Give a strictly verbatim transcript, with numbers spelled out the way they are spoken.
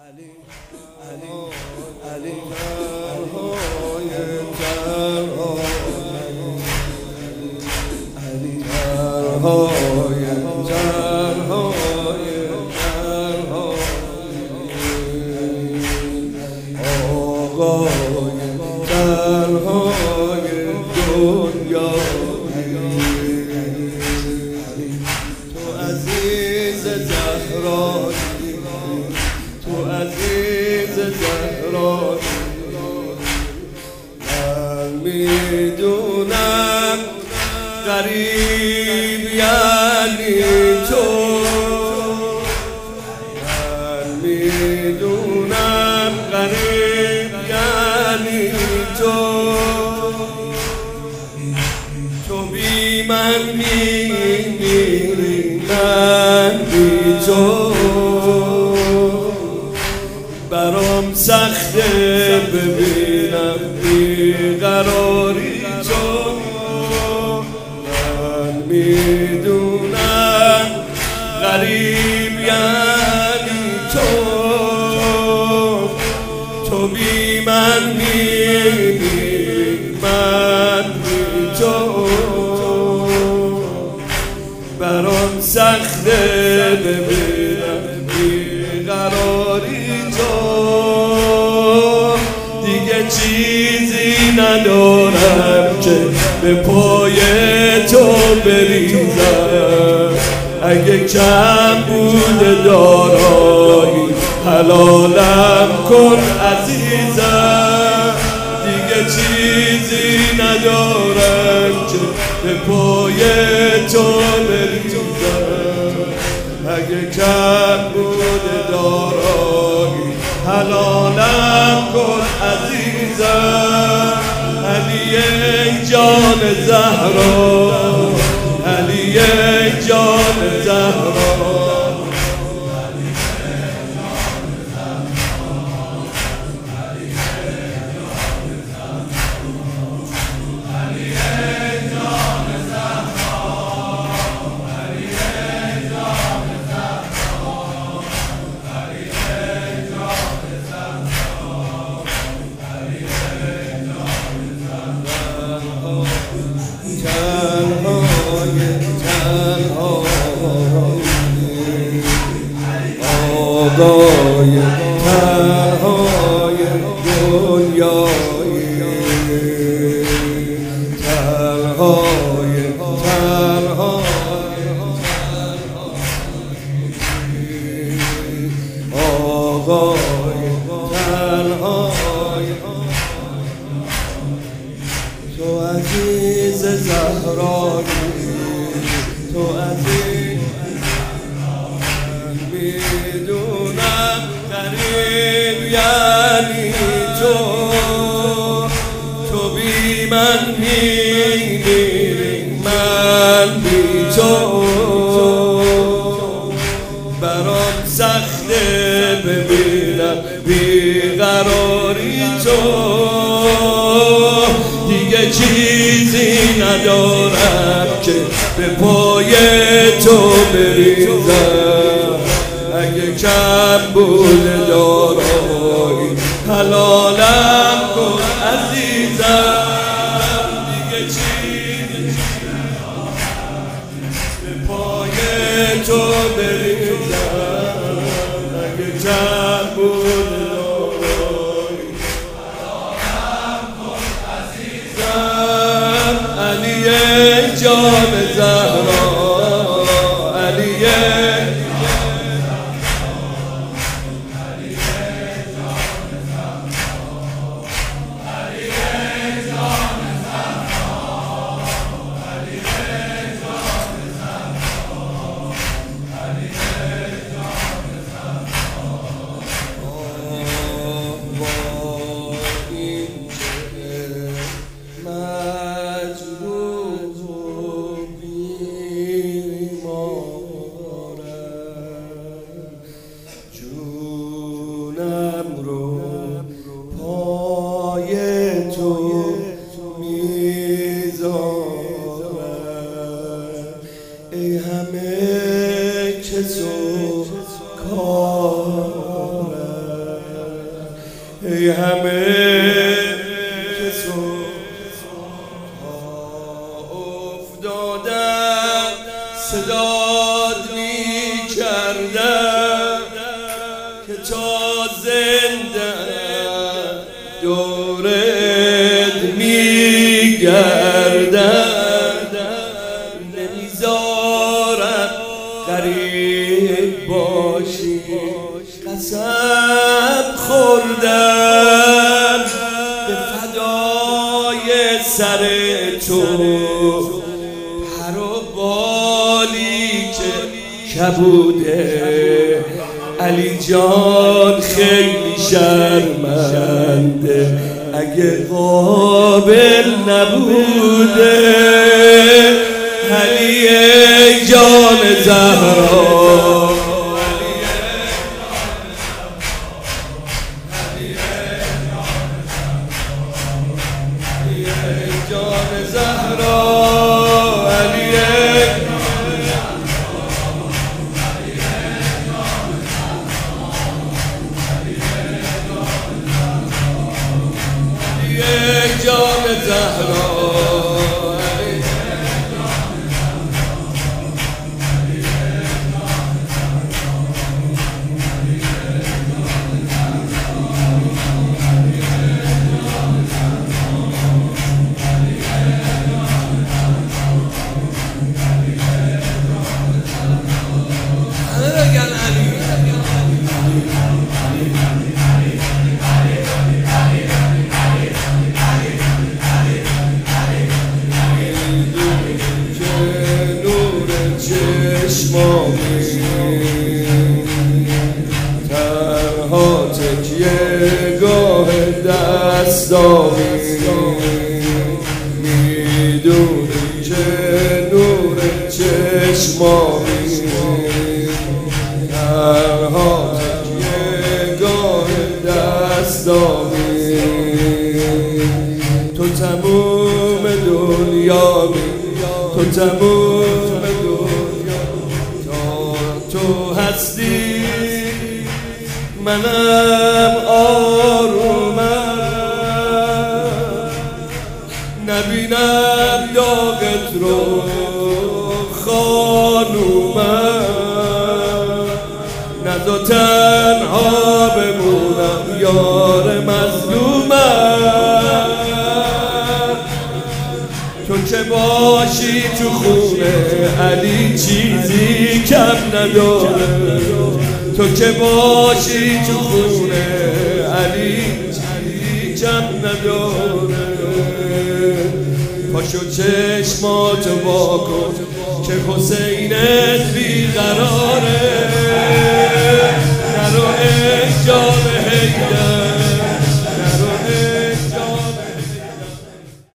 میدونم غریب یعنی تو، من میدونم غریب یعنی تو، تو بی من میمیری من بی تو، برام سخته ببینم بیقراری تو، من میدونم غریب یعنی تو، تو بی من میمیری من بی تو، برام سخته ببینم بیقراری تو، دیگه چیزی ندارم که به پای تو بریزم، اگه کم بوده دارایی حلالم کن عزیزم، دیگه چیزی ندارم که به پای تو بریزم، اگه کم بوده دارایی حلالم کن عزیزم، علی جان زهرا، علی جان زهرا، آقای تنهای دنیایی، تنهای تنهای آقای تنهای، تو عزیز زهرایی، تو عزیز میدونم غریب یعنی تو، تو بی من میمیری من بی تو، برام سخته ببینم بیقراری تو، دیگه چیزی ندارم که به پای تو بریزم، اگه کم بوده دارایی حلالم کن عزیزم، دیگه چیزی به پای تو بریزم، اگه کم بوده دارایی حلالم کن عزیزم، علی جان زهرا، علی ای همه که تو کارم ای همه که افتادن صداد می کردن که تا زنده دورت می گردن نمیذارم غریب باشی قسم خوردم به فدای سر تو پر و بالی که کبوده علی جان خیلی شرمنده اگه قابل نبوده علی ای جان زهرا جان زهرا علی جان زهرا تنها تکیه گاه دستامی میدونی که نور چشمامی تنها تکیه گاه دستامی تو تموم دنیامی تو تموم تو هستی منم آرومم نبینم داغت رو خانومم نزا تنها بمونم یار مظلومم تو که باشی تو خونه علی چیزی کم نداره تو که باشی تو خونه علی چیزی کم نداره پاشو چشماتو واکن که حسینت بیقراره نرو ای جان حیدر